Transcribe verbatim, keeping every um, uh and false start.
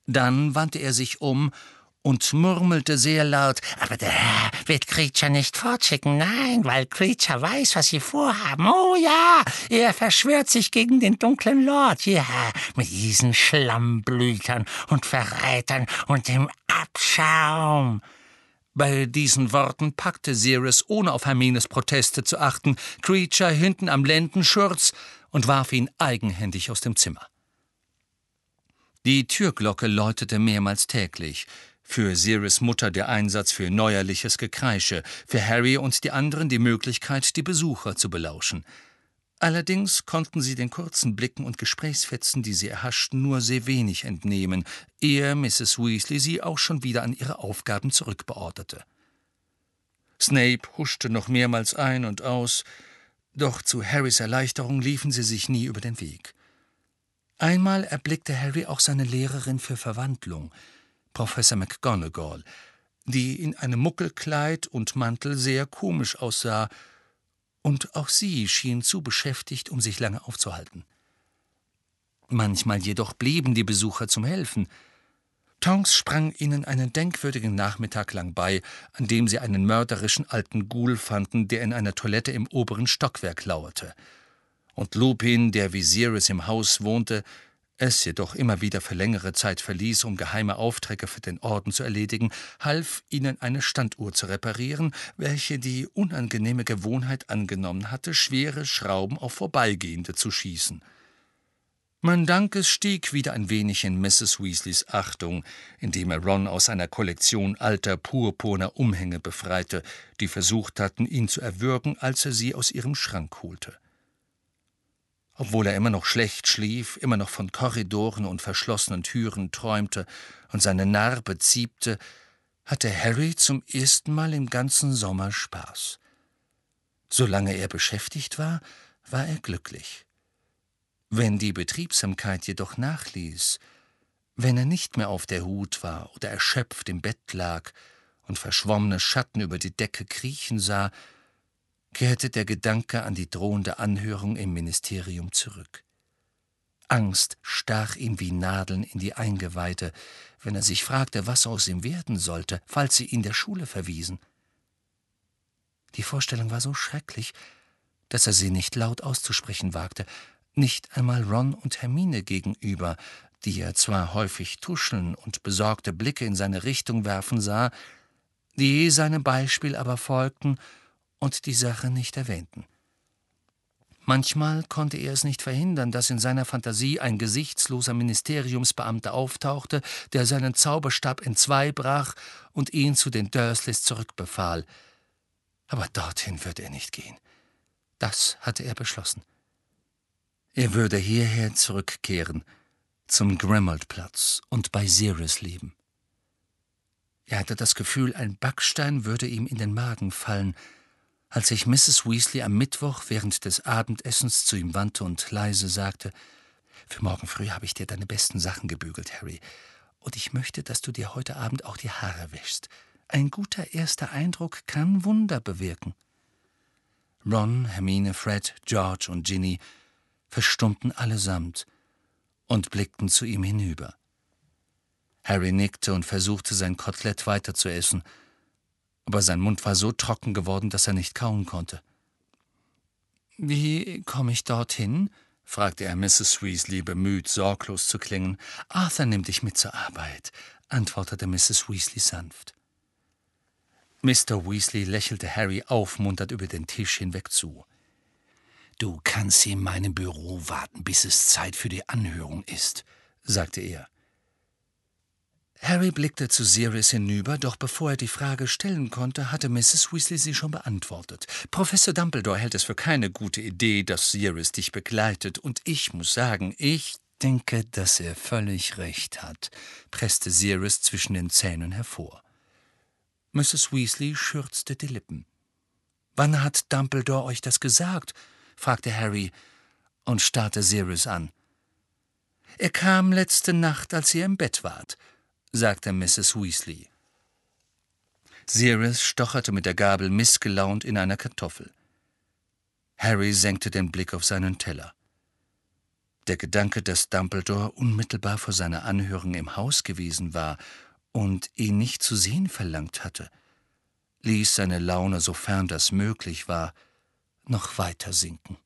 Dann wandte er sich um und murmelte sehr laut: »Aber der Herr wird Kreacher nicht fortschicken, nein, weil Kreacher weiß, was sie vorhaben. Oh ja, er verschwört sich gegen den dunklen Lord, ja, mit diesen Schlammblütern und Verrätern und dem Abschaum.« Bei diesen Worten packte Sirius, ohne auf Hermines Proteste zu achten, Kreacher hinten am Lendenschurz und warf ihn eigenhändig aus dem Zimmer. Die Türglocke läutete mehrmals täglich. Für Sirius' Mutter der Einsatz für neuerliches Gekreische, für Harry und die anderen die Möglichkeit, die Besucher zu belauschen. Allerdings konnten sie den kurzen Blicken und Gesprächsfetzen, die sie erhaschten, nur sehr wenig entnehmen, ehe Misses Weasley sie auch schon wieder an ihre Aufgaben zurückbeorderte. Snape huschte noch mehrmals ein und aus, doch zu Harrys Erleichterung liefen sie sich nie über den Weg. Einmal erblickte Harry auch seine Lehrerin für Verwandlung, Professor McGonagall, die in einem Muckelkleid und Mantel sehr komisch aussah, und auch sie schien zu beschäftigt, um sich lange aufzuhalten. Manchmal jedoch blieben die Besucher zum Helfen. Tonks sprang ihnen einen denkwürdigen Nachmittag lang bei, an dem sie einen mörderischen alten Ghoul fanden, der in einer Toilette im oberen Stockwerk lauerte. Und Lupin, der wie Sirius im Haus wohnte, es jedoch immer wieder für längere Zeit verließ, um geheime Aufträge für den Orden zu erledigen, half ihnen eine Standuhr zu reparieren, welche die unangenehme Gewohnheit angenommen hatte, schwere Schrauben auf Vorbeigehende zu schießen. Mandankes stieg wieder ein wenig in Misses Weasleys Achtung, indem er Ron aus einer Kollektion alter purpurner Umhänge befreite, die versucht hatten, ihn zu erwürgen, als er sie aus ihrem Schrank holte. Obwohl er immer noch schlecht schlief, immer noch von Korridoren und verschlossenen Türen träumte und seine Narbe ziepte, hatte Harry zum ersten Mal im ganzen Sommer Spaß. Solange er beschäftigt war, war er glücklich. Wenn die Betriebsamkeit jedoch nachließ, wenn er nicht mehr auf der Hut war oder erschöpft im Bett lag und verschwommene Schatten über die Decke kriechen sah, kehrte der Gedanke an die drohende Anhörung im Ministerium zurück. Angst stach ihm wie Nadeln in die Eingeweide, wenn er sich fragte, was aus ihm werden sollte, falls sie ihn der Schule verwiesen. Die Vorstellung war so schrecklich, dass er sie nicht laut auszusprechen wagte, nicht einmal Ron und Hermine gegenüber, die er zwar häufig tuscheln und besorgte Blicke in seine Richtung werfen sah, die seinem Beispiel aber folgten und die Sache nicht erwähnten. Manchmal konnte er es nicht verhindern, dass in seiner Fantasie ein gesichtsloser Ministeriumsbeamter auftauchte, der seinen Zauberstab entzwei brach und ihn zu den Dursleys zurückbefahl. Aber dorthin würde er nicht gehen. Das hatte er beschlossen. Er würde hierher zurückkehren, zum Grimmauld-Platz und bei Sirius leben. Er hatte das Gefühl, ein Backstein würde ihm in den Magen fallen, als sich Misses Weasley am Mittwoch während des Abendessens zu ihm wandte und leise sagte: »Für morgen früh habe ich dir deine besten Sachen gebügelt, Harry, und ich möchte, dass du dir heute Abend auch die Haare wäschst. Ein guter erster Eindruck kann Wunder bewirken.« Ron, Hermine, Fred, George und Ginny verstummten allesamt und blickten zu ihm hinüber. Harry nickte und versuchte, sein Kotelett weiterzuessen, aber sein Mund war so trocken geworden, dass er nicht kauen konnte. »Wie komme ich dorthin?« fragte er Misses Weasley, bemüht, sorglos zu klingen. »Arthur nimmt dich mit zur Arbeit«, antwortete Misses Weasley sanft. Mister Weasley lächelte Harry aufmunternd über den Tisch hinweg zu. »Du kannst in meinem Büro warten, bis es Zeit für die Anhörung ist«, sagte er. Harry blickte zu Sirius hinüber, doch bevor er die Frage stellen konnte, hatte Misses Weasley sie schon beantwortet. »Professor Dumbledore hält es für keine gute Idee, dass Sirius dich begleitet, und ich muss sagen, ich denke, dass er völlig recht hat«, presste Sirius zwischen den Zähnen hervor. Misses Weasley schürzte die Lippen. »Wann hat Dumbledore euch das gesagt?« fragte Harry und starrte Sirius an. »Er kam letzte Nacht, als ihr im Bett wart«, sagte Misses Weasley. Sirius stocherte mit der Gabel missgelaunt in einer Kartoffel. Harry senkte den Blick auf seinen Teller. Der Gedanke, dass Dumbledore unmittelbar vor seiner Anhörung im Haus gewesen war und ihn nicht zu sehen verlangt hatte, ließ seine Laune, sofern das möglich war, noch weiter sinken.